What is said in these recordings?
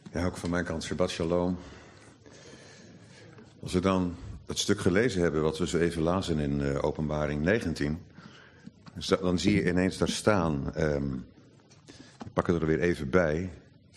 Ja, ook van mijn kant, Shabbat Shalom. Als we dan het stuk gelezen hebben wat we zo even lazen in Openbaring 19... dan zie je ineens daar staan, ik pak het er weer even bij...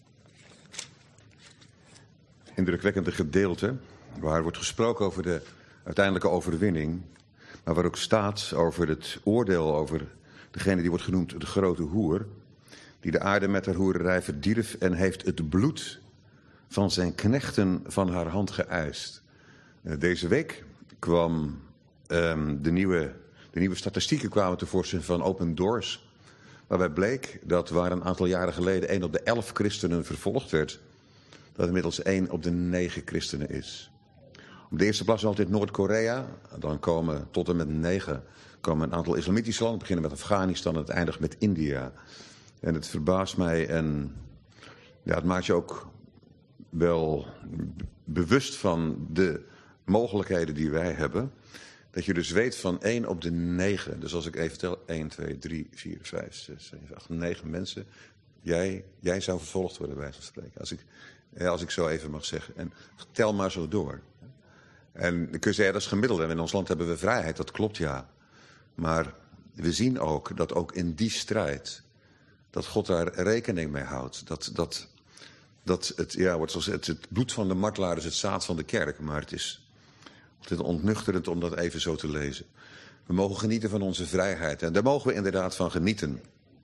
indrukwekkende gedeelte, waar wordt gesproken over de uiteindelijke overwinning... maar waar ook staat over het oordeel over degene die wordt genoemd de grote hoer... die de aarde met haar hoererij verdierf en heeft het bloed van zijn knechten van haar hand geëist. Deze week kwam de nieuwe statistieken kwamen tevoorschijn van Open Doors... waarbij bleek dat waar een aantal jaren geleden 1 op de 11 christenen vervolgd werd... dat inmiddels 1 op de 9 christenen is. Op de eerste plaats altijd Noord-Korea. Dan komen tot en met 9 komen een aantal islamitische landen. Beginnen met Afghanistan en het eindigt met India. En het verbaast mij en ja, het maakt je ook wel bewust van de mogelijkheden die wij hebben. Dat je dus weet van 1 op de 9. Dus als ik even tel, 1, 2, 3, 4, 5, 6, 7, 8, 9 mensen. Jij zou vervolgd worden, bij wijze van spreken. Als ik zo even mag zeggen. En tel maar zo door. En dan kun je zeggen, dat is gemiddeld. En in ons land hebben we vrijheid, dat klopt ja. Maar we zien ook dat ook in die strijd... dat God daar rekening mee houdt. Dat het, ja, wordt zoals het bloed van de martelaar is het zaad van de kerk. Maar het is ontnuchterend om dat even zo te lezen. We mogen genieten van onze vrijheid. En daar mogen we inderdaad van genieten.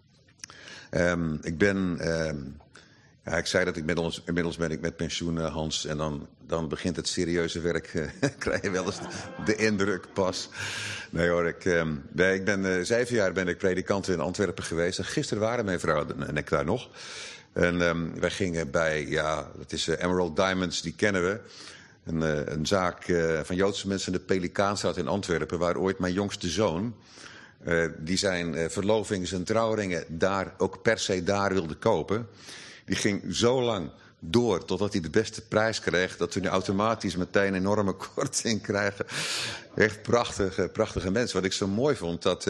Ik zei dat inmiddels ben ik met pensioen, Hans. En dan begint het serieuze werk. Krijg je wel eens de indruk pas. Nee hoor, ik ben 7 jaar ben ik predikant in Antwerpen geweest. En gisteren waren mijn vrouw en ik daar nog. En wij gingen bij, dat is Emerald Diamonds, die kennen we. Een zaak van Joodse mensen in de Pelikaanstraat in Antwerpen. Waar ooit mijn jongste zoon... die zijn verloving, zijn trouwringen daar ook per se daar wilde kopen. Die ging zo lang door totdat hij de beste prijs kreeg... dat we nu automatisch meteen een enorme korting krijgen. Echt prachtige mensen. Wat ik zo mooi vond, dat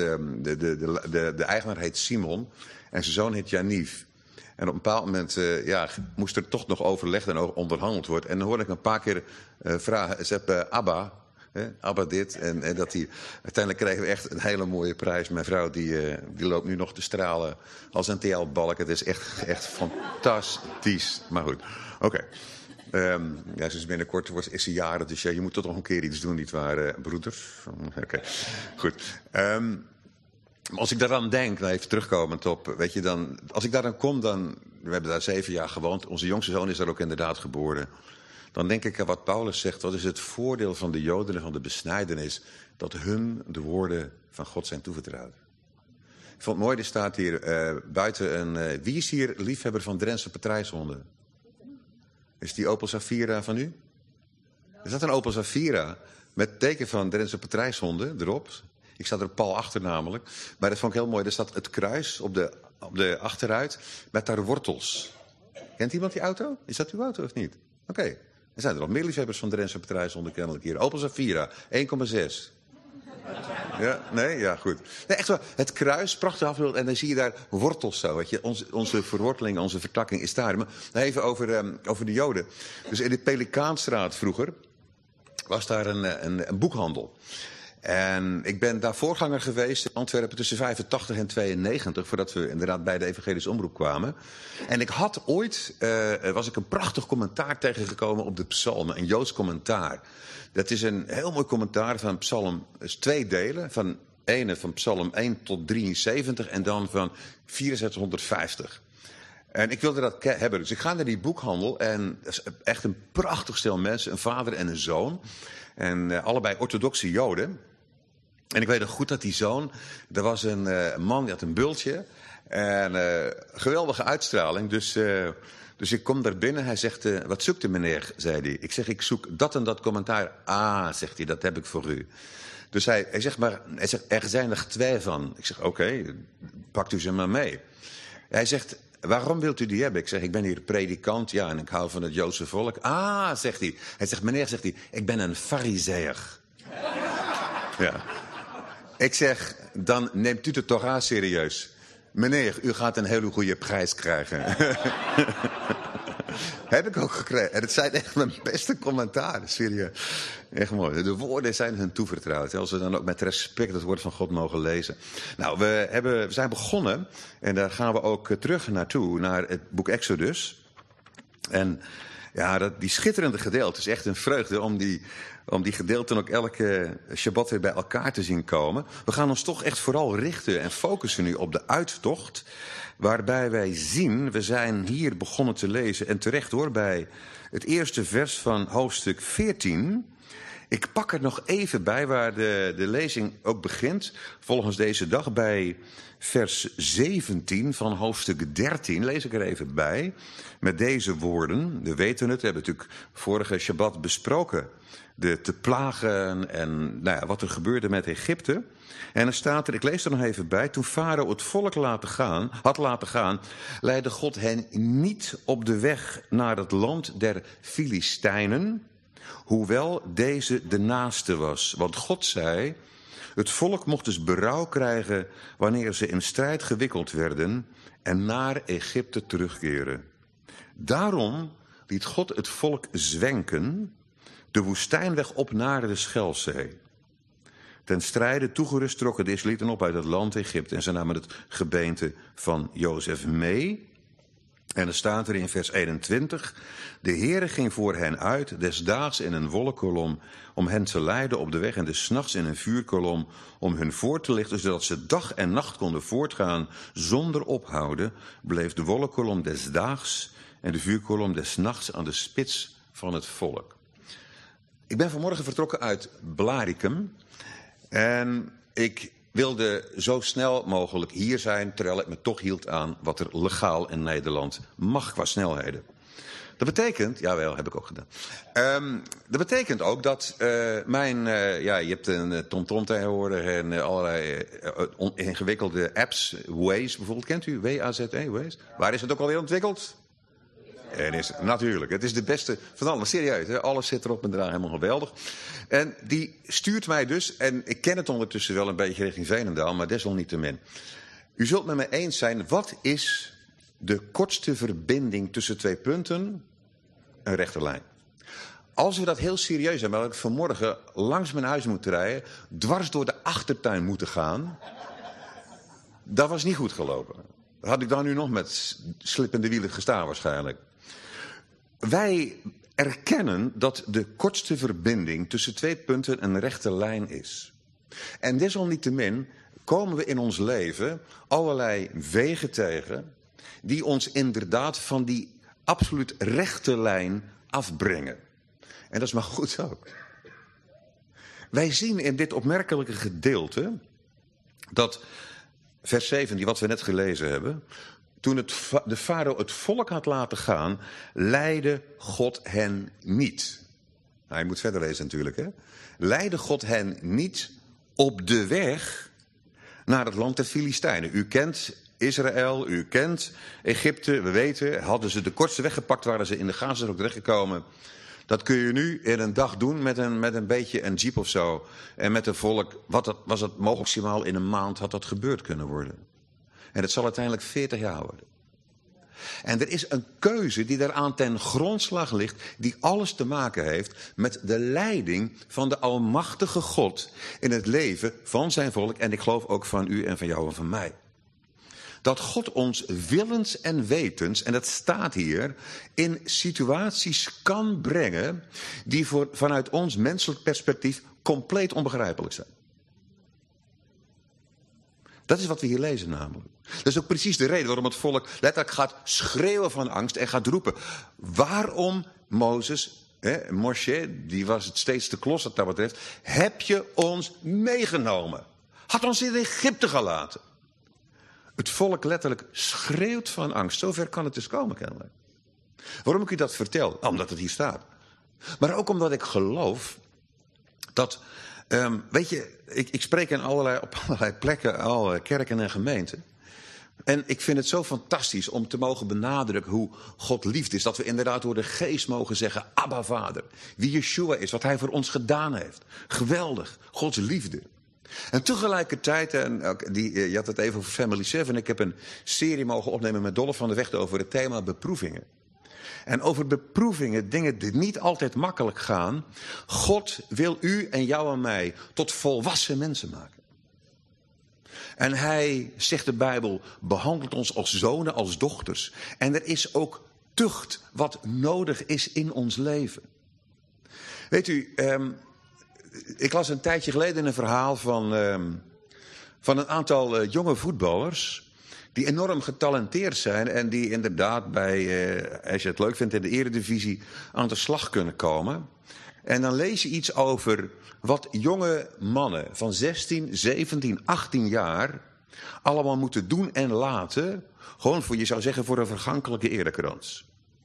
de eigenaar heet Simon en zijn zoon heet Janief. En op een bepaald moment moest er toch nog overlegd en onderhandeld worden. En dan hoorde ik een paar keer vragen. Ze hebben Abba... Abba dit. En dat uiteindelijk kregen we echt een hele mooie prijs. Mijn vrouw die loopt nu nog te stralen als een TL-balk. Het is echt fantastisch. Maar goed, oké. Ze is binnenkort is ze jaren, dus je moet toch nog een keer iets doen, nietwaar, broeders? Oké, goed. Als ik daaraan denk, nou even terugkomend op, weet je dan, als ik daar dan kom, we hebben daar 7 jaar gewoond. Onze jongste zoon is daar ook inderdaad geboren. Dan denk ik aan wat Paulus zegt, wat is het voordeel van de Joden en van de besnijdenis, dat hun de woorden van God zijn toevertrouwd. Ik vond het mooi, er staat hier buiten wie is hier liefhebber van Drentse patrijshonden? Is die Opel Zafira van u? Er staat een Opel Zafira met teken van Drentse patrijshonden erop. Ik sta er pal achter namelijk. Maar dat vond ik heel mooi. Er staat het kruis op de achteruit met daar wortels. Kent iemand die auto? Is dat uw auto of niet? Oké. Er zijn er nog meer liefhebbers van Drentse patrijshonden kennelijk hier. Opel Zafira, 1,6. Ja, nee? Ja, goed. Nee, echt waar. Het kruis, prachtig afbeeld. En dan zie je daar wortels zo. Weet je. Onze verworteling, onze vertakking is daar. Maar even over de Joden. Dus in de Pelikaanstraat vroeger was daar een boekhandel. En ik ben daar voorganger geweest in Antwerpen tussen 85 en 92... voordat we inderdaad bij de evangelische omroep kwamen. En ik had ooit, was ik een prachtig commentaar tegengekomen op de psalmen. Een Joods commentaar. Dat is een heel mooi commentaar van psalm, dus 2 delen. Van psalm 1 tot 73 en dan van 6450. En ik wilde dat hebben. Dus ik ga naar die boekhandel en dat is echt een prachtig stel mensen. Een vader en een zoon. En allebei orthodoxe Joden. En ik weet nog goed dat die zoon, er was een man die had een bultje. En geweldige uitstraling. Dus ik kom daar binnen. Hij zegt, wat zoekt u meneer, zei hij. Ik zeg, ik zoek dat en dat commentaar. Ah, zegt hij, dat heb ik voor u. Dus hij zegt, er zijn er 2 van. Ik zeg, oké, pakt u ze maar mee. Hij zegt, waarom wilt u die hebben? Ik zeg, ik ben hier predikant, ja, en ik hou van het Joodse volk. Ah, zegt hij. Hij zegt, meneer, zegt hij, ik ben een farizeer. Ja. Ik zeg, dan neemt u de Torah serieus. Meneer, u gaat een hele goede prijs krijgen. Heb ik ook gekregen. En het zijn echt mijn beste commentaren, serieus. Echt mooi. De woorden zijn hun toevertrouwd. Als we dan ook met respect het woord van God mogen lezen. Nou, we zijn begonnen. En daar gaan we ook terug naartoe. Naar het boek Exodus. En ja, die schitterende gedeelte is echt een vreugde om die gedeelten ook elke Shabbat weer bij elkaar te zien komen. We gaan ons toch echt vooral richten en focussen nu op de uittocht. Waarbij wij zien, we zijn hier begonnen te lezen en terecht hoor, bij het eerste vers van hoofdstuk 14. Ik pak er nog even bij waar de lezing ook begint. Volgens deze dag bij vers 17 van hoofdstuk 13 lees ik er even bij. Met deze woorden, we weten het, we hebben natuurlijk vorige Shabbat besproken. De te plagen en nou ja, wat er gebeurde met Egypte. En er staat er, ik lees er nog even bij. Toen Farao het volk had laten gaan, leidde God hen niet op de weg naar het land der Filistijnen. Hoewel deze de naaste was. Want God zei, het volk mocht dus berouw krijgen wanneer ze in strijd gewikkeld werden en naar Egypte terugkeren. Daarom liet God het volk zwenken, de woestijnweg op naar de Schelzee. Ten strijde toegerust trokken de Israëlieten op uit het land Egypte en ze namen het gebeente van Jozef mee. En er staat er in vers 21, de Heere ging voor hen uit, desdaags in een wolkenkolom, om hen te leiden op de weg en des nachts in een vuurkolom, om hun voor te lichten, zodat ze dag en nacht konden voortgaan zonder ophouden, bleef de wolkenkolom desdaags en de vuurkolom des nachts aan de spits van het volk. Ik ben vanmorgen vertrokken uit Blaricum en ik wilde zo snel mogelijk hier zijn, terwijl ik me toch hield aan wat er legaal in Nederland mag qua snelheden. Dat betekent, jawel, heb ik ook gedaan. Dat betekent ook dat je hebt een TomTom tegenwoordig en allerlei ingewikkelde apps. Waze bijvoorbeeld, kent u? W-A-Z-E, Waze? Waar is het ook alweer ontwikkeld? Natuurlijk, het is de beste van alles. Serieus, hè? Alles zit erop en eraan, helemaal geweldig. En die stuurt mij dus, en ik ken het ondertussen wel een beetje richting Veenendaal, maar desalniettemin. U zult met me eens zijn, wat is de kortste verbinding tussen twee punten? Een rechte lijn. Als we dat heel serieus hebben, dat ik vanmorgen langs mijn huis moet rijden, dwars door de achtertuin moeten gaan, dat was niet goed gelopen. Had ik dan nu nog met slippende wielen gestaan waarschijnlijk. Wij erkennen dat de kortste verbinding tussen twee punten een rechte lijn is. En desalniettemin komen we in ons leven allerlei wegen tegen die ons inderdaad van die absoluut rechte lijn afbrengen. En dat is maar goed ook. Wij zien in dit opmerkelijke gedeelte dat vers 17, wat we net gelezen hebben, toen de farao het volk had laten gaan, leidde God hen niet. Nou, je moet verder lezen natuurlijk, hè. Leidde God hen niet op de weg naar het land der Filistijnen. U kent Israël, u kent Egypte, we weten, hadden ze de kortste weg gepakt, waren ze in de Gazastrook terechtgekomen. Dat kun je nu in een dag doen met een beetje een jeep of zo. En met een volk, was het maximaal in een maand had dat gebeurd kunnen worden. En het zal uiteindelijk 40 jaar worden. En er is een keuze die daaraan ten grondslag ligt, die alles te maken heeft met de leiding van de almachtige God in het leven van zijn volk. En ik geloof ook van u en van jou en van mij. Dat God ons willens en wetens, en dat staat hier, in situaties kan brengen die vanuit ons menselijk perspectief compleet onbegrijpelijk zijn. Dat is wat we hier lezen namelijk. Dat is ook precies de reden waarom het volk letterlijk gaat schreeuwen van angst en gaat roepen. Waarom Mozes, Moshe, die was het steeds te klos wat dat betreft, heb je ons meegenomen? Had ons in Egypte gelaten? Het volk letterlijk schreeuwt van angst. Zover kan het dus komen kennelijk. Waarom ik u dat vertel? Omdat het hier staat. Maar ook omdat ik geloof dat, weet je, ik spreek op allerlei plekken, alle kerken en gemeenten. En ik vind het zo fantastisch om te mogen benadrukken hoe God liefde is. Dat we inderdaad door de geest mogen zeggen, Abba Vader. Wie Yeshua is, wat hij voor ons gedaan heeft. Geweldig, Gods liefde. En tegelijkertijd, je had het even over Family 7. Ik heb een serie mogen opnemen met Dolph van der Weg over het thema beproevingen. En over beproevingen, dingen die niet altijd makkelijk gaan. God wil u en jou en mij tot volwassen mensen maken. En hij, zegt de Bijbel, behandelt ons als zonen, als dochters. En er is ook tucht wat nodig is in ons leven. Weet u, ik las een tijdje geleden een verhaal van een aantal jonge voetballers die enorm getalenteerd zijn en die inderdaad bij, als je het leuk vindt, in de eredivisie aan de slag kunnen komen. En dan lees je iets over wat jonge mannen van 16, 17, 18 jaar allemaal moeten doen en laten. Gewoon voor, je zou zeggen, voor een vergankelijke erekrans.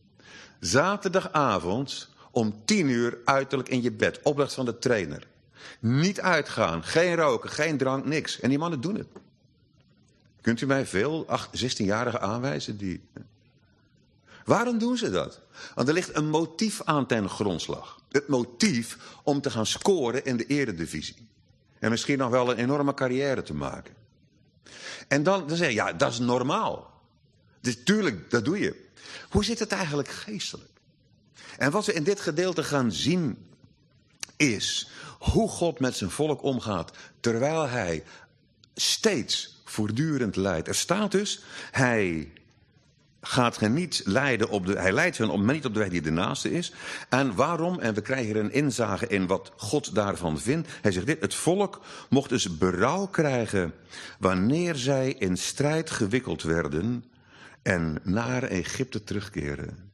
Zaterdagavond om 10 uur uiterlijk in je bed. Opdracht van de trainer. Niet uitgaan, geen roken, geen drank, niks. En die mannen doen het. Kunt u mij veel 16-jarigen aanwijzen die... Waarom doen ze dat? Want er ligt een motief aan ten grondslag. Het motief om te gaan scoren in de eredivisie. En misschien nog wel een enorme carrière te maken. En dan zeg je, ja, dat is normaal. Dus tuurlijk, dat doe je. Hoe zit het eigenlijk geestelijk? En wat we in dit gedeelte gaan zien is hoe God met zijn volk omgaat terwijl hij steeds voortdurend leidt. Er staat dus, hij gaat hen niet leiden hij leidt hen niet op de weg die de naaste is. En waarom? En we krijgen hier een inzage in wat God daarvan vindt. Hij zegt dit, het volk mocht dus berouw krijgen wanneer zij in strijd gewikkeld werden en naar Egypte terugkeren.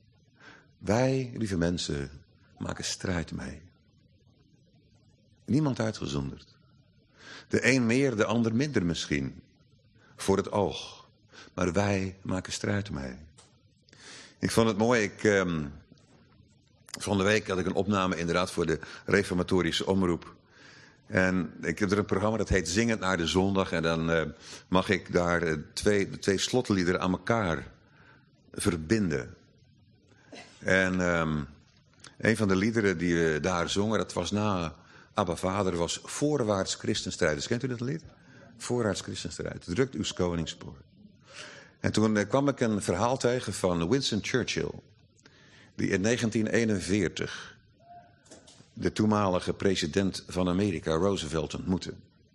Wij, lieve mensen, maken strijd mee. Niemand uitgezonderd. De een meer, de ander minder misschien. Voor het oog. Maar wij maken strijd mee. Ik vond het mooi. Van de week had ik een opname inderdaad voor de reformatorische omroep. En ik heb er een programma dat heet Zingend naar de Zondag. En dan mag ik daar de twee slotliederen aan elkaar verbinden. En een van de liederen die we daar zongen, dat was na Abba Vader, was Voorwaarts Christenstrijders. Kent u dat lied? Voorwaarts Christenstrijd. Drukt uw koningspoort. En toen kwam ik een verhaal tegen van Winston Churchill. Die in 1941 de toenmalige president van Amerika, Roosevelt, ontmoette.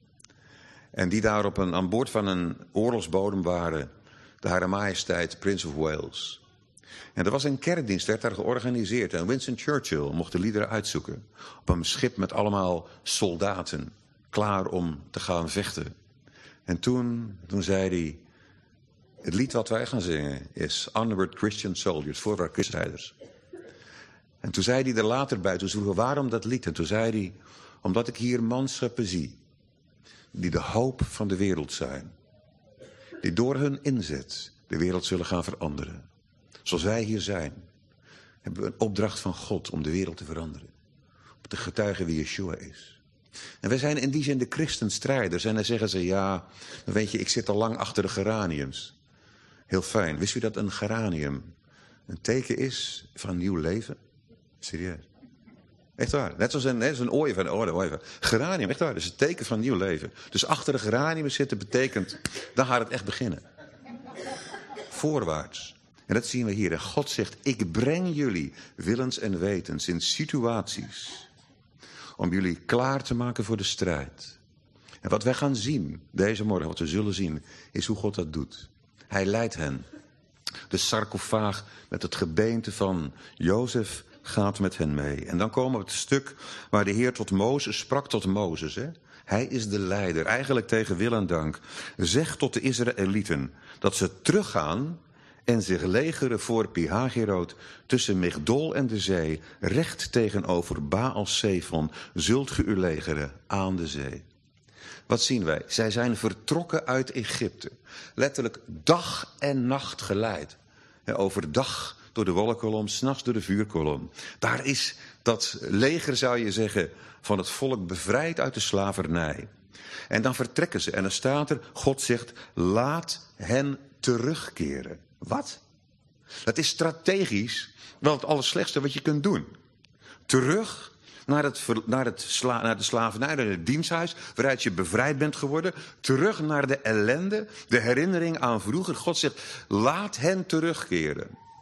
En die daar aan boord van een oorlogsbodem waren, de Hare Majesteit Prince of Wales. En er was een kerkdienst, werd daar georganiseerd. En Winston Churchill mocht de liederen uitzoeken. Op een schip met allemaal soldaten, klaar om te gaan vechten. En toen zei hij, het lied wat wij gaan zingen is Onward Christian Soldiers, voorwaarts christenstrijders. En toen zei hij er later bij, toen vroegen we waarom dat lied? En toen zei hij, omdat ik hier manschappen zie, die de hoop van de wereld zijn. Die door hun inzet de wereld zullen gaan veranderen. Zoals wij hier zijn, hebben we een opdracht van God om de wereld te veranderen. Om te getuigen wie Yeshua is. En wij zijn in die zin de christenstrijders. En dan zeggen ze, ja, weet je, ik zit al lang achter de geraniums. Heel fijn. Wist u dat een geranium een teken is van nieuw leven? Serieus. Echt waar. Net zoals een ooievaar. Geranium, echt waar. Dat is een teken van nieuw leven. Dus achter de geranium zitten betekent, dan gaat het echt beginnen. Voorwaarts. En dat zien we hier. En God zegt, ik breng jullie willens en wetens in situaties om jullie klaar te maken voor de strijd. En wat wij gaan zien deze morgen, wat we zullen zien, is hoe God dat doet. Hij leidt hen. De sarcofaag met het gebeente van Jozef gaat met hen mee. En dan komen we het stuk waar de Heer tot Mozes sprak tot Mozes. Hè? Hij is de leider, eigenlijk tegen wil en dank. Zeg tot de Israëlieten dat ze teruggaan en zich legeren voor Pi-Hahiroth tussen Migdol en de zee, recht tegenover Baal-Zephon, zult ge u legeren aan de zee. Wat zien wij? Zij zijn vertrokken uit Egypte. Letterlijk dag en nacht geleid. Overdag door de wolkenkolom, 's nachts door de vuurkolom. Daar is dat leger, zou je zeggen, van het volk bevrijd uit de slavernij. En dan vertrekken ze. En dan staat er, God zegt, laat hen terugkeren. Wat? Dat is strategisch wel het allerslechtste wat je kunt doen. Terug naar de slavernij, naar het diensthuis, waaruit je bevrijd bent geworden. Terug naar de ellende, de herinnering aan vroeger. God zegt, laat hen terugkeren.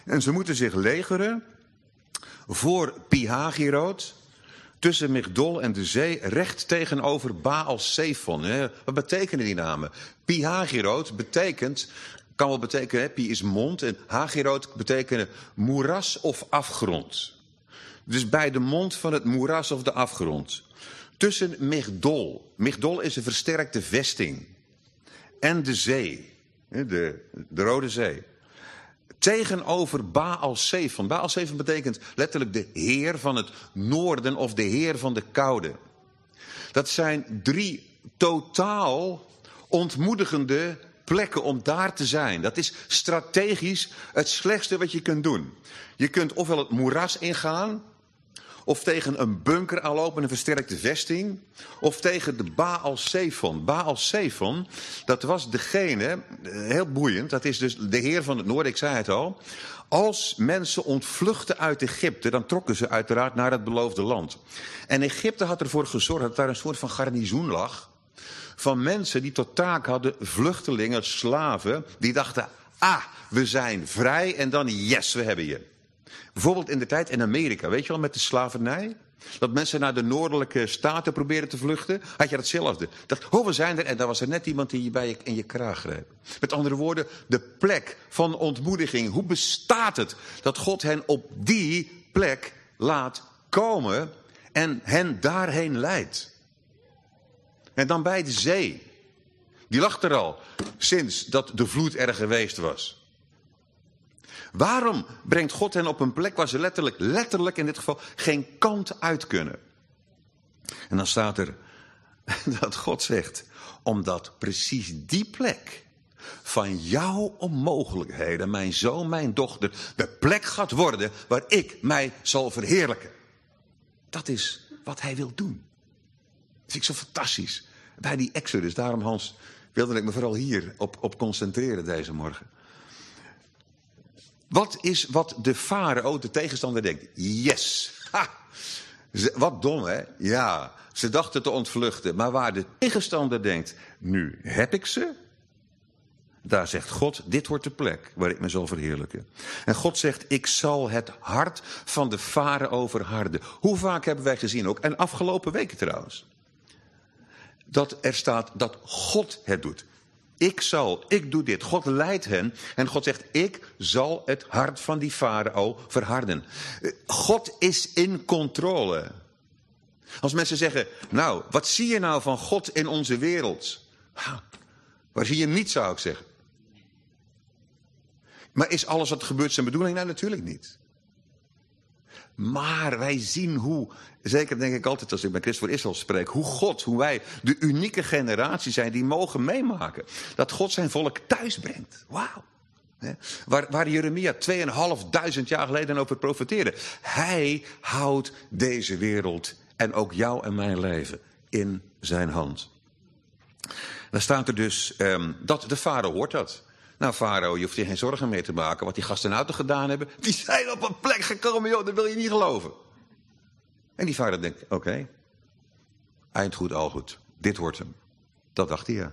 En ze moeten zich legeren voor Pi-Hahiroth, tussen Migdol en de zee, recht tegenover Baal-Zephon. Wat betekenen die namen? Pi-Hahiroth betekent, kan wel betekenen, Pi is mond en Hahiroth betekenen moeras of afgrond. Dus bij de mond van het moeras of de afgrond. Tussen Migdol. Migdol is een versterkte vesting. En de zee. De Rode Zee. Tegenover Baal-Zephon. Baal-Zephon betekent letterlijk de heer van het noorden of de heer van de koude. Dat zijn 3 totaal ontmoedigende plekken om daar te zijn. Dat is strategisch het slechtste wat je kunt doen. Je kunt ofwel het moeras ingaan, of tegen een bunker aanlopen, een versterkte vesting, of tegen de Baal-Zephon. Baal-Zephon, dat was degene, heel boeiend, dat is dus de heer van het noorden, ik zei het al. Als mensen ontvluchten uit Egypte, dan trokken ze uiteraard naar het beloofde land. En Egypte had ervoor gezorgd dat daar een soort van garnizoen lag van mensen die tot taak hadden, vluchtelingen, slaven, die dachten, we zijn vrij en dan yes, we hebben je. Bijvoorbeeld in de tijd in Amerika, weet je wel, met de slavernij. Dat mensen naar de noordelijke staten probeerden te vluchten. Had je datzelfde. Dacht, we zijn er. En daar was er net iemand die je bij je in je kraag greep. Met andere woorden, de plek van ontmoediging. Hoe bestaat het dat God hen op die plek laat komen en hen daarheen leidt? En dan bij de zee. Die lag er al sinds dat de vloed er geweest was. Waarom brengt God hen op een plek waar ze letterlijk in dit geval geen kant uit kunnen? En dan staat er dat God zegt, omdat precies die plek van jouw onmogelijkheden, mijn zoon, mijn dochter, de plek gaat worden waar ik mij zal verheerlijken. Dat is wat hij wil doen. Dat vind ik zo fantastisch. Bij die Exodus, daarom Hans, wilde ik me vooral hier op concentreren deze morgen. Wat is wat de farao, de tegenstander, denkt? Yes! Ha! Wat dom, hè? Ja, ze dachten te ontvluchten. Maar waar de tegenstander denkt, nu heb ik ze. Daar zegt God, dit wordt de plek waar ik me zal verheerlijken. En God zegt, ik zal het hart van de farao verharden. Hoe vaak hebben wij gezien ook, en afgelopen weken trouwens, dat er staat dat God het doet. Ik doe dit. God leidt hen. En God zegt, ik zal het hart van die farao verharden. God is in controle. Als mensen zeggen, nou, wat zie je nou van God in onze wereld? Waar zie je niet, zou ik zeggen. Maar is alles wat gebeurt zijn bedoeling? Nou, natuurlijk niet. Maar wij zien hoe, zeker denk ik altijd als ik met Christ voor Israël spreek, hoe wij de unieke generatie zijn die mogen meemaken. Dat God zijn volk thuis brengt. Wauw. Waar Jeremia 2500 jaar geleden over profeteerde. Hij houdt deze wereld en ook jou en mijn leven in zijn hand. Dan staat er dus dat de farao hoort dat. Nou, farao, je hoeft hier geen zorgen mee te maken. Wat die gasten nou toch gedaan hebben. Die zijn op een plek gekomen, joh, dat wil je niet geloven. En die farao denkt, oké. Eind goed, al goed. Dit wordt hem. Dat dacht hij, ja.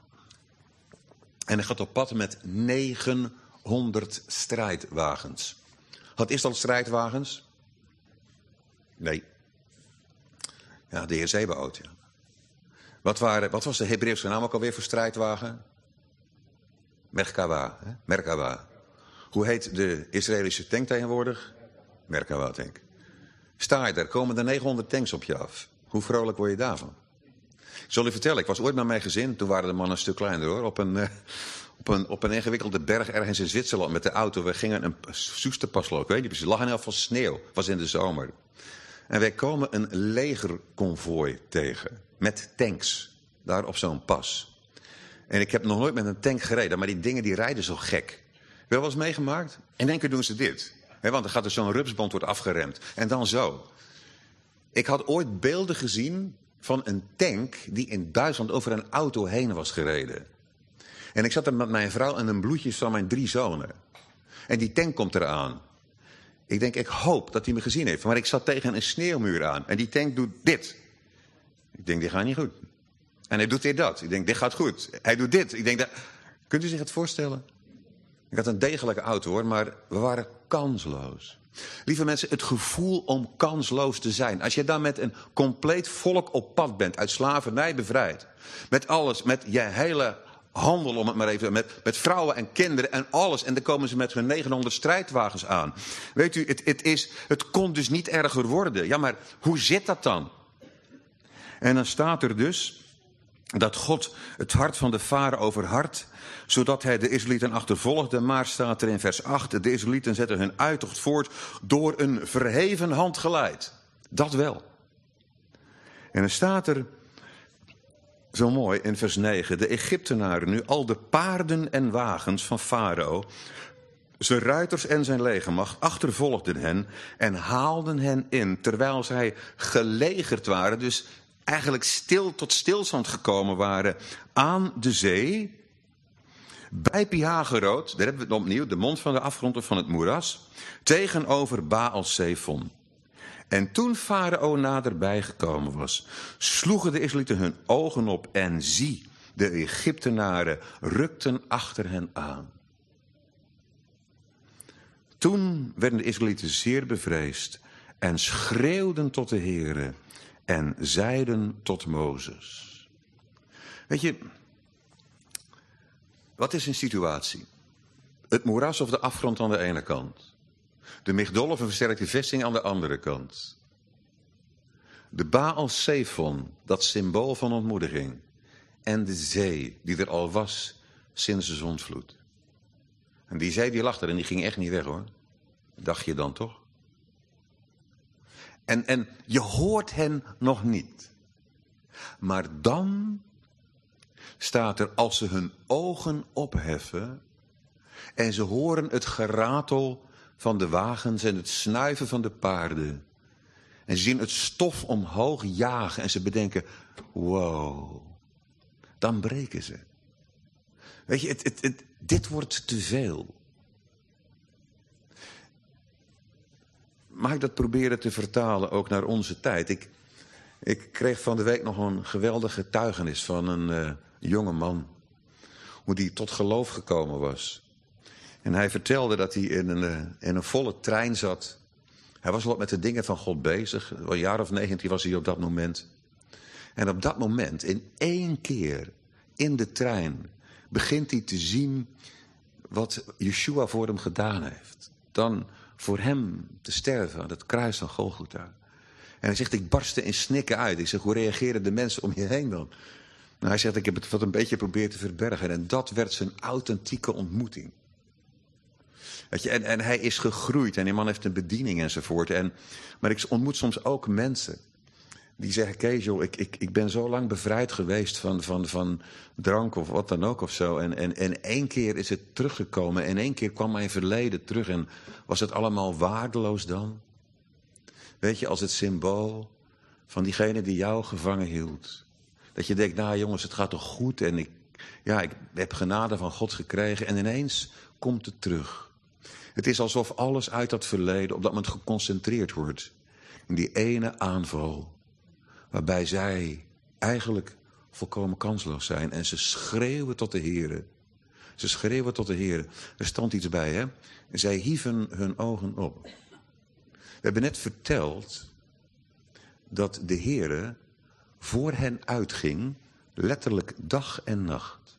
En hij gaat op pad met 900 strijdwagens. Had Israël strijdwagens? Nee. Ja, de heer Zebaoth, ja. Wat was de Hebreeuwse naam ook alweer voor strijdwagen? Merkava. Merkava. Hoe heet de Israëlische tank tegenwoordig? Merkava tank. Sta je daar, komen er 900 tanks op je af. Hoe vrolijk word je daarvan? Ik zal je vertellen, ik was ooit met mijn gezin, toen waren de mannen een stuk kleiner hoor, op een ingewikkelde berg ergens in Zwitserland met de auto. We gingen een Soesterpasloop, ik weet niet precies, het lag in heel veel sneeuw, het was in de zomer. En wij komen een legerconvooi tegen, met tanks, daar op zo'n pas. En ik heb nog nooit met een tank gereden, maar die dingen die rijden zo gek. Wel eens meegemaakt? In één keer doen ze dit. Want er gaat dus zo'n rupsband wordt afgeremd. En dan zo. Ik had ooit beelden gezien van een tank die in Duitsland over een auto heen was gereden. En ik zat er met mijn vrouw en een bloedjes van mijn 3 zonen. En die tank komt eraan. Ik denk, ik hoop dat hij me gezien heeft. Maar ik zat tegen een sneeuwmuur aan. En die tank doet dit. Ik denk, dit gaat niet goed. En hij doet weer dat. Ik denk, dit gaat goed. Hij doet dit. Ik denk, kunt u zich het voorstellen? Ik had een degelijke auto hoor, maar we waren kansloos. Lieve mensen, het gevoel om kansloos te zijn. Als je dan met een compleet volk op pad bent, uit slavernij bevrijd. Met alles, met je hele handel, om het maar even, met vrouwen en kinderen en alles. En dan komen ze met hun 900 strijdwagens aan. Weet u, het kon dus niet erger worden. Ja, maar hoe zit dat dan? En dan staat er dus dat God het hart van de farao verhardt, zodat hij de Israëlieten achtervolgde. Maar staat er in vers 8, de Israëlieten zetten hun uittocht voort door een verheven hand geleid. Dat wel. En dan staat er zo mooi in vers 9, de Egyptenaren nu al de paarden en wagens van farao, zijn ruiters en zijn legermacht achtervolgden hen en haalden hen in, terwijl zij gelegerd waren, dus eigenlijk tot stilstand gekomen waren aan de zee, bij Pihageroot, daar hebben we het opnieuw, de mond van de afgrond of van het moeras, tegenover Baal-Zephon. En toen farao naderbij gekomen was, sloegen de Israëlieten hun ogen op en zie, de Egyptenaren rukten achter hen aan. Toen werden de Israëlieten zeer bevreesd en schreeuwden tot de Heere en zeiden tot Mozes. Weet je, wat is een situatie? Het moeras of de afgrond aan de ene kant. De Migdol of een versterkte vesting aan de andere kant. De Baal-Zephon, dat symbool van ontmoediging. En de zee, die er al was sinds de zondvloed. En die zee die lag er en die ging echt niet weg hoor. Dacht je dan toch? En je hoort hen nog niet. Maar dan staat er, als ze hun ogen opheffen en ze horen het geratel van de wagens en het snuiven van de paarden. En ze zien het stof omhoog jagen en ze bedenken, wow, dan breken ze. Weet je, dit wordt te veel. Mag ik dat proberen te vertalen ook naar onze tijd? Ik kreeg van de week nog een geweldige getuigenis van een jonge man. Hoe die tot geloof gekomen was. En hij vertelde dat hij in een volle trein zat. Hij was wat met de dingen van God bezig. Een jaar of 19 was hij op dat moment. En op dat moment, in één keer in de trein, begint hij te zien wat Yeshua voor hem gedaan heeft. Dan voor hem te sterven aan het kruis van Golgotha. En hij zegt, ik barstte in snikken uit. Ik zeg, hoe reageren de mensen om je heen dan? Nou, hij zegt, ik heb het wat een beetje geprobeerd te verbergen. En dat werd zijn authentieke ontmoeting. Weet je, en hij is gegroeid en die man heeft een bediening enzovoort. Maar ik ontmoet soms ook mensen die zeggen, Kees joh, ik ben zo lang bevrijd geweest van drank of wat dan ook of zo. En één keer is het teruggekomen en één keer kwam mijn verleden terug. En was het allemaal waardeloos dan? Weet je, als het symbool van diegene die jou gevangen hield. Dat je denkt, nou jongens, het gaat toch goed en ik heb genade van God gekregen. En ineens komt het terug. Het is alsof alles uit dat verleden op dat moment geconcentreerd wordt. In die ene aanval. Waarbij zij eigenlijk volkomen kansloos zijn. En ze schreeuwen tot de Heere. Ze schreeuwen tot de Heere. Er stond iets bij, hè. Zij hieven hun ogen op. We hebben net verteld dat de Heere voor hen uitging, letterlijk dag en nacht.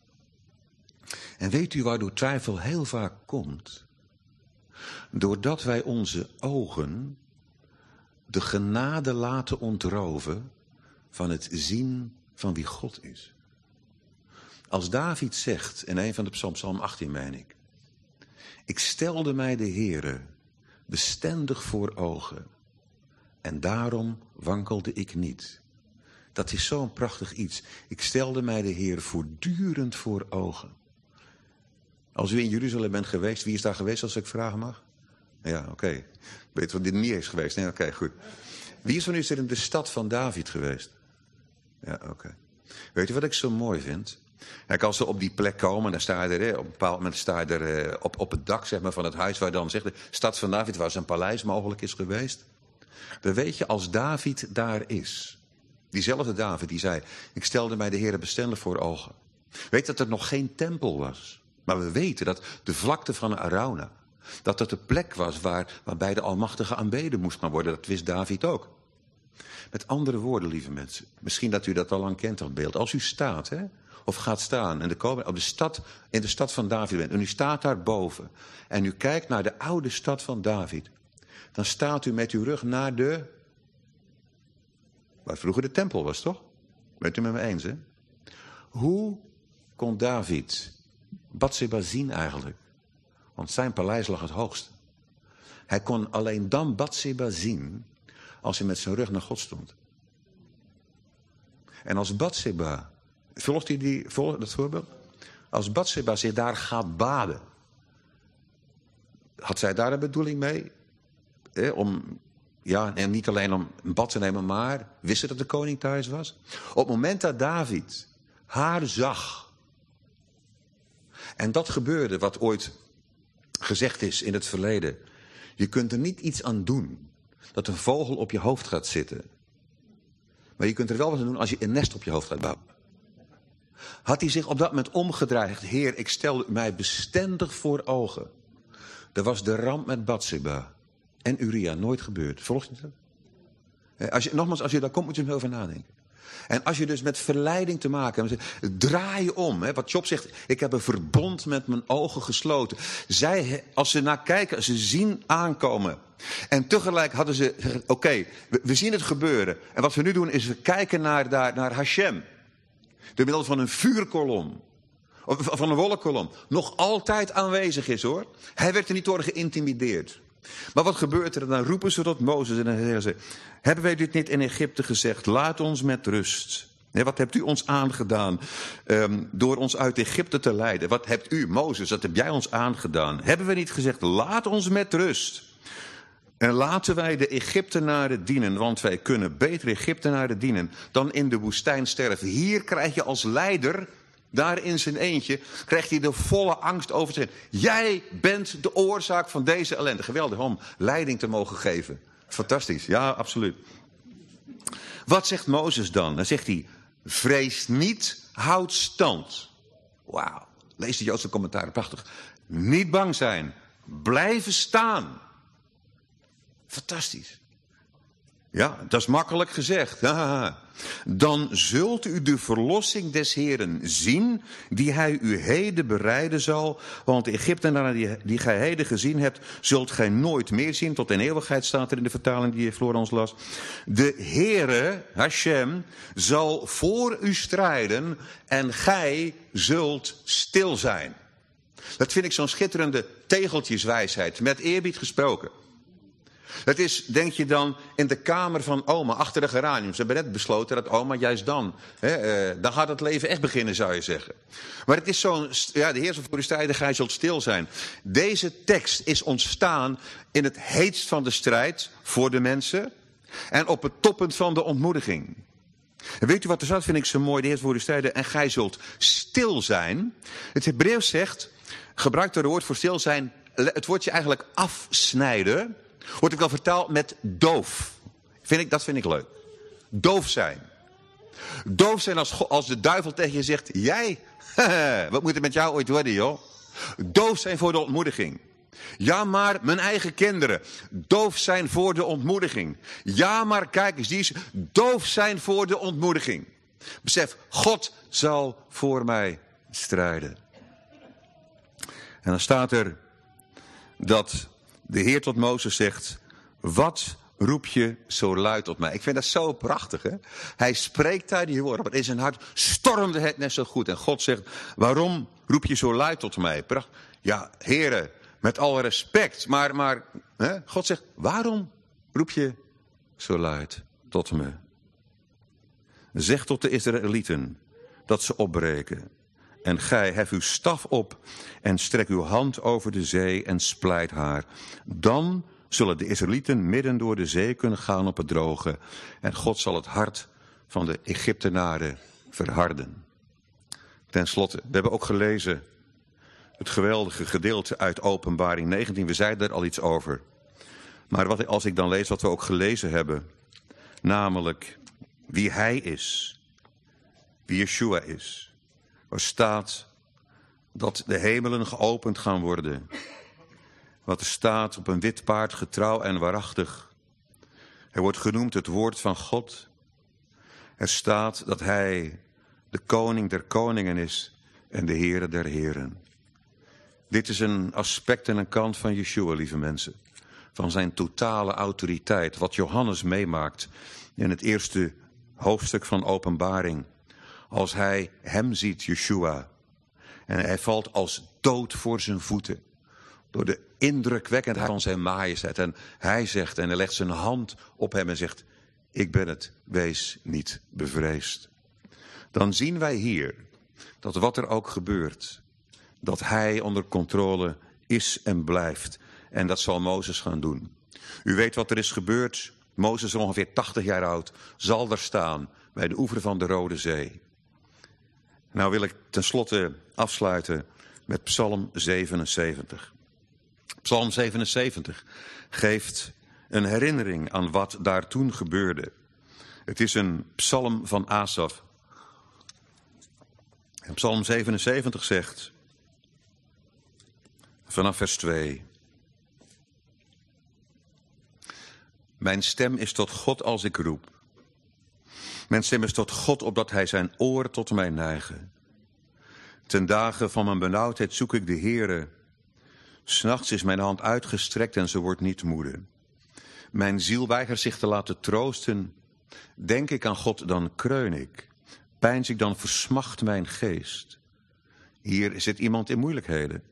En weet u waardoor twijfel heel vaak komt? Doordat wij onze ogen de genade laten ontroven van het zien van wie God is. Als David zegt in een van de psalms, Psalm 18 meen ik. Ik stelde mij de Heere bestendig voor ogen en daarom wankelde ik niet. Dat is zo'n prachtig iets. Ik stelde mij de Heer voortdurend voor ogen. Als u in Jeruzalem bent geweest, wie is daar geweest als ik vragen mag? Ja, oké. Weet wat dit niet is geweest? Nee, oké, goed. Wie is van u is er in de stad van David geweest? Ja, oké. Weet u wat ik zo mooi vind? Kijk, als ze op die plek komen, dan sta je er, op een bepaald moment sta je er op het dak zeg maar, van het huis waar dan zegt de stad van David, waar zijn paleis mogelijk is geweest. Dan weet je, als David daar is, diezelfde David die zei, ik stelde mij de Heere bestendig voor ogen. Weet dat er nog geen tempel was. Maar we weten dat de vlakte van Arauna, dat de plek was waarbij de Almachtige aanbeden moest gaan worden. Dat wist David ook. Met andere woorden, lieve mensen, misschien dat u dat al lang kent, dat beeld. Als u staat, hè, of gaat staan in de stad van David bent, en u staat daar boven en u kijkt naar de oude stad van David, dan staat u met uw rug naar waar vroeger de tempel was, toch? Bent u met me eens, hè? Hoe kon David Batseba zien eigenlijk? Want zijn paleis lag het hoogste. Hij kon alleen dan Batseba zien als hij met zijn rug naar God stond. En als Batseba, volgt u dat voorbeeld? Als Batseba zich daar gaat baden, had zij daar een bedoeling mee? En niet alleen om een bad te nemen, maar wist ze dat de koning thuis was? Op het moment dat David haar zag, en dat gebeurde wat ooit gezegd is in het verleden. Je kunt er niet iets aan doen dat een vogel op je hoofd gaat zitten. Maar je kunt er wel wat aan doen als je een nest op je hoofd gaat bouwen. Had hij zich op dat moment omgedraaid. Heer, ik stel mij bestendig voor ogen. Er was de ramp met Batseba en Uria nooit gebeurd. Volgt u dat? Als je daar komt, moet je erover nadenken. En als je dus met verleiding te maken hebt, draai je om. Hè, wat Job zegt, ik heb een verbond met mijn ogen gesloten. Zij, als ze naar kijken, als ze zien aankomen. En tegelijk hadden ze gezegd, oké, we zien het gebeuren. En wat we nu doen is we kijken naar Hashem. Door middel van een vuurkolom. Of van een wolkkolom. Nog altijd aanwezig is, hoor. Hij werd er niet door geïntimideerd. Maar wat gebeurt er? Dan roepen ze tot Mozes en dan zeggen ze, hebben wij dit niet in Egypte gezegd? Laat ons met rust. Wat hebt u ons aangedaan door ons uit Egypte te leiden? Wat hebt u, Mozes, dat heb jij ons aangedaan? Hebben we niet gezegd, laat ons met rust. En laten wij de Egyptenaren dienen, want wij kunnen beter Egyptenaren dienen dan in de woestijn sterven. Hier krijg je als leider, daar in zijn eentje, krijgt hij de volle angst over zich. Jij bent de oorzaak van deze ellende. Geweldig om leiding te mogen geven. Fantastisch, ja, absoluut. Wat zegt Mozes dan? Dan zegt hij, vrees niet, houd stand. Wauw, lees de Joodse commentaren, prachtig. Niet bang zijn, blijven staan. Fantastisch. Ja, dat is makkelijk gezegd. Dan zult u de verlossing des Heeren zien, die hij u heden bereiden zal. Want de Egyptenaren die gij heden gezien hebt, zult gij nooit meer zien. Tot in eeuwigheid staat er in de vertaling die Florence las. De Heere, Hashem, zal voor u strijden en gij zult stil zijn. Dat vind ik zo'n schitterende tegeltjeswijsheid, met eerbied gesproken. Het is, denk je dan, in de kamer van oma, achter de geraniums. Ze hebben net besloten dat oma juist dan gaat het leven echt beginnen, zou je zeggen. Maar het is zo'n, de Heer zal voor u strijden, gij zult stil zijn. Deze tekst is ontstaan in het heetst van de strijd voor de mensen. En op het toppunt van de ontmoediging. En weet u wat er staat, vind ik zo mooi, de Heer zal voor u strijden en gij zult stil zijn. Het Hebreeuws zegt, gebruikt er het woord voor stil zijn, het woordje eigenlijk afsnijden. Wordt ik wel vertaald met doof. Dat vind ik leuk. Doof zijn. Doof zijn als de duivel tegen je zegt, jij, wat moet er met jou ooit worden, joh? Doof zijn voor de ontmoediging. Ja, maar mijn eigen kinderen. Doof zijn voor de ontmoediging. Ja, maar kijk eens, die is doof zijn voor de ontmoediging. Besef, God zal voor mij strijden. En dan staat er dat de Heer tot Mozes zegt, wat roep je zo luid tot mij? Ik vind dat zo prachtig, hè? Hij spreekt daar die woorden, maar in zijn hart stormde het net zo goed. En God zegt, waarom roep je zo luid tot mij? Prachtig. Ja, Heere, met alle respect, maar God zegt, waarom roep je zo luid tot me? Zeg tot de Israëlieten dat ze opbreken. En gij hef uw staf op en strek uw hand over de zee en splijt haar. Dan zullen de Israëlieten midden door de zee kunnen gaan op het droge. En God zal het hart van de Egyptenaren verharden. Ten slotte, we hebben ook gelezen het geweldige gedeelte uit Openbaring 19. We zeiden er al iets over. Maar als ik dan lees wat we ook gelezen hebben, namelijk wie hij is, wie Yeshua is. Waar staat dat de hemelen geopend gaan worden. Wat er staat: op een wit paard, getrouw en waarachtig. Hij wordt genoemd het woord van God. Er staat dat hij de koning der koningen is en de Heere der heren. Dit is een aspect en een kant van Yeshua, lieve mensen. Van zijn totale autoriteit. Wat Johannes meemaakt in het eerste hoofdstuk van Openbaring. Als hij hem ziet, Yeshua. En hij valt als dood voor zijn voeten. Door de indrukwekkendheid van zijn majesteit. En hij zegt, en hij legt zijn hand op hem en zegt: ik ben het, wees niet bevreesd. Dan zien wij hier dat wat er ook gebeurt, dat hij onder controle is en blijft. En dat zal Mozes gaan doen. U weet wat er is gebeurd. Mozes, ongeveer 80 jaar oud, zal daar staan bij de oever van de Rode Zee. Nou wil ik tenslotte afsluiten met Psalm 77. Psalm 77 geeft een herinnering aan wat daar toen gebeurde. Het is een psalm van Asaf. En Psalm 77 zegt, vanaf vers 2... Mijn stem is tot God als ik roep. Mijn stem is tot God, opdat hij zijn oor tot mij neige. Ten dagen van mijn benauwdheid zoek ik de Heere. 's Nachts is mijn hand uitgestrekt en ze wordt niet moede. Mijn ziel weigert zich te laten troosten. Denk ik aan God, dan kreun ik. Peins ik, dan versmacht mijn geest. Hier zit iemand in moeilijkheden.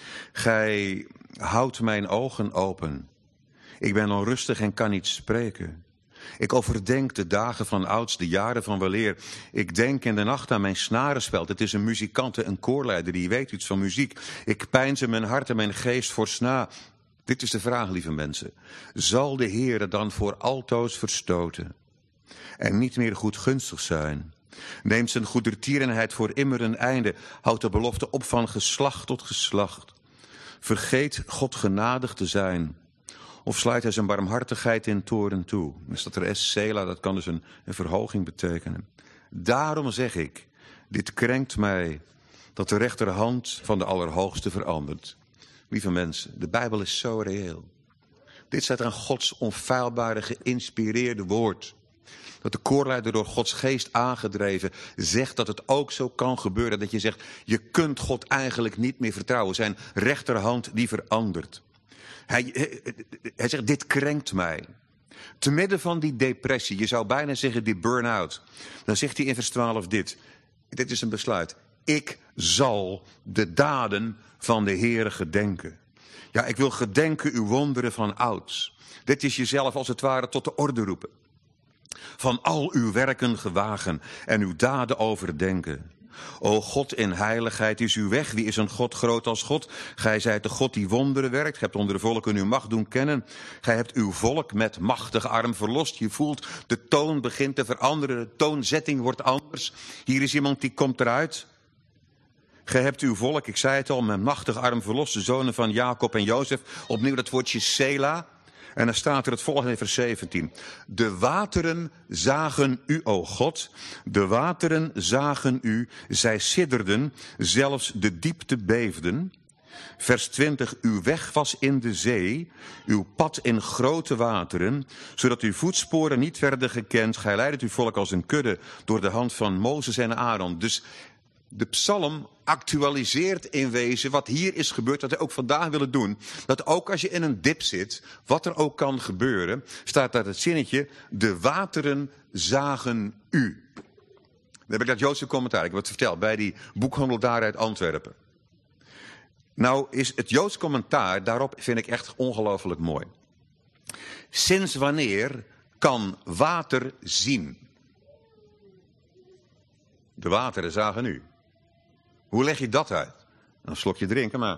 Gij houdt mijn ogen open. Ik ben onrustig en kan niet spreken. Ik overdenk de dagen van ouds, de jaren van weleer. Ik denk in de nacht aan mijn snarenspel. Het is een muzikant, een koorleider, die weet iets van muziek. Ik pijns in mijn hart en mijn geest forsna. Dit is de vraag, lieve mensen. Zal de Heere dan voor altoos verstoten en niet meer goedgunstig zijn? Neemt zijn goedertierenheid voor immer een einde. Houdt de belofte op van geslacht tot geslacht. Vergeet God genadig te zijn. Of sluit hij zijn barmhartigheid in toren toe? Dan staat er Sela, dat kan dus een verhoging betekenen. Daarom zeg ik, dit krenkt mij, dat de rechterhand van de Allerhoogste verandert. Lieve mensen, de Bijbel is zo reëel. Dit staat aan Gods onfeilbare, geïnspireerde woord. Dat de koorleider door Gods geest aangedreven zegt dat het ook zo kan gebeuren. Dat je zegt, je kunt God eigenlijk niet meer vertrouwen. Zijn rechterhand die verandert. Hij zegt, dit krenkt mij. Te midden van die depressie, je zou bijna zeggen die burn-out. Dan zegt hij in vers 12 dit. Dit is een besluit. Ik zal de daden van de Heere gedenken. Ja, ik wil gedenken uw wonderen van ouds. Dit is jezelf als het ware tot de orde roepen. Van al uw werken gewagen en uw daden overdenken. O God in heiligheid is uw weg. Wie is een God groot als God? Gij zijt de God die wonderen werkt. Gij hebt onder de volken uw macht doen kennen. Gij hebt uw volk met machtige arm verlost. Je voelt de toon begint te veranderen. De toonzetting wordt anders. Hier is iemand die komt eruit. Gij hebt uw volk, ik zei het al, met machtige arm verlost. De zonen van Jacob en Jozef. Opnieuw dat woordje Sela. En dan staat er het volgende in vers 17. De wateren zagen u, o God. De wateren zagen u. Zij sidderden. Zelfs de diepte beefden. Vers 20. Uw weg was in de zee. Uw pad in grote wateren. Zodat uw voetsporen niet werden gekend. Gij leidt uw volk als een kudde door de hand van Mozes en Aaron. Dus de psalm actualiseert in wezen wat hier is gebeurd, wat we ook vandaag willen doen. Dat ook als je in een dip zit, wat er ook kan gebeuren, staat daar het zinnetje, de wateren zagen u. Dan heb ik dat Joodse commentaar, ik heb het verteld, bij die boekhandel daar uit Antwerpen. Nou is het Joods commentaar, daarop vind ik echt ongelooflijk mooi. Sinds wanneer kan water zien? De wateren zagen u. Hoe leg je dat uit? Een slokje drinken, maar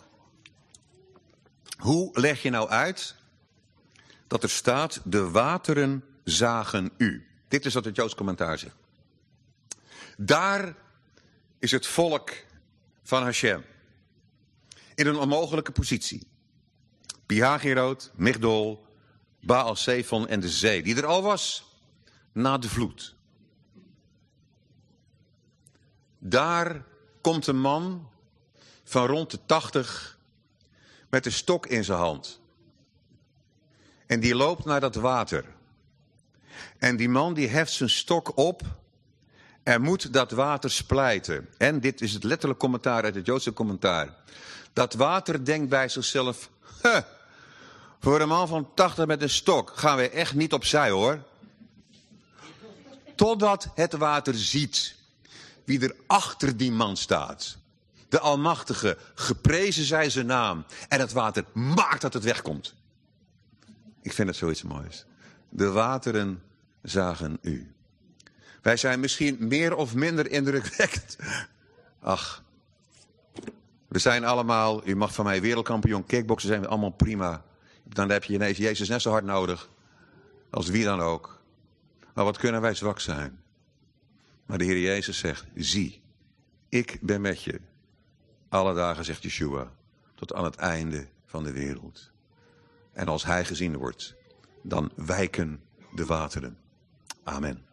hoe leg je nou uit dat er staat, de wateren zagen u? Dit is wat het Joods commentaar zegt. Daar is het volk van Hashem in een onmogelijke positie. Pihagirot, Migdol, Baal Zephon en de zee, die er al was na de vloed. Daar komt een man van rond de 80 met een stok in zijn hand. En die loopt naar dat water. En die man die heft zijn stok op en moet dat water splijten. En dit is het letterlijk commentaar uit het Joodse commentaar. Dat water denkt bij zichzelf, voor een man van 80 met een stok gaan we echt niet opzij hoor. Totdat het water ziet wie er achter die man staat. De Almachtige, geprezen zij zijn naam. En het water maakt dat het wegkomt. Ik vind het zoiets moois. De wateren zagen u. Wij zijn misschien meer of minder indrukwekkend. Ach, we zijn allemaal, u mag van mij wereldkampioen kickboksen, zijn we allemaal prima. Dan heb je ineens Jezus net zo hard nodig als wie dan ook. Maar wat kunnen wij zwak zijn? Maar de Heer Jezus zegt, zie, ik ben met je. Alle dagen, zegt Yeshua, tot aan het einde van de wereld. En als hij gezien wordt, dan wijken de wateren. Amen.